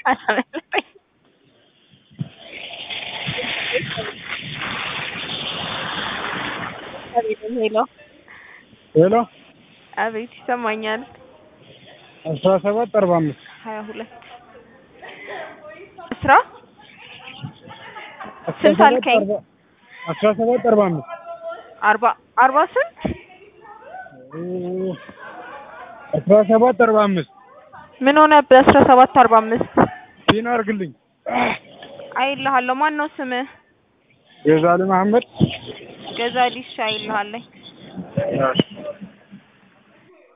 ሄሎ ሄሎ አቤት ይሰማኛል 1745 22 እስራ ስንት አልከኝ 1745 40 ስንት 1745 ምን ሆነ በ1745 ፒን አድርግልኝ አይልሃለሁ ማን ነው ስምህ ገዛሊ መሐመድ ገዛሊ አይልሃለሁ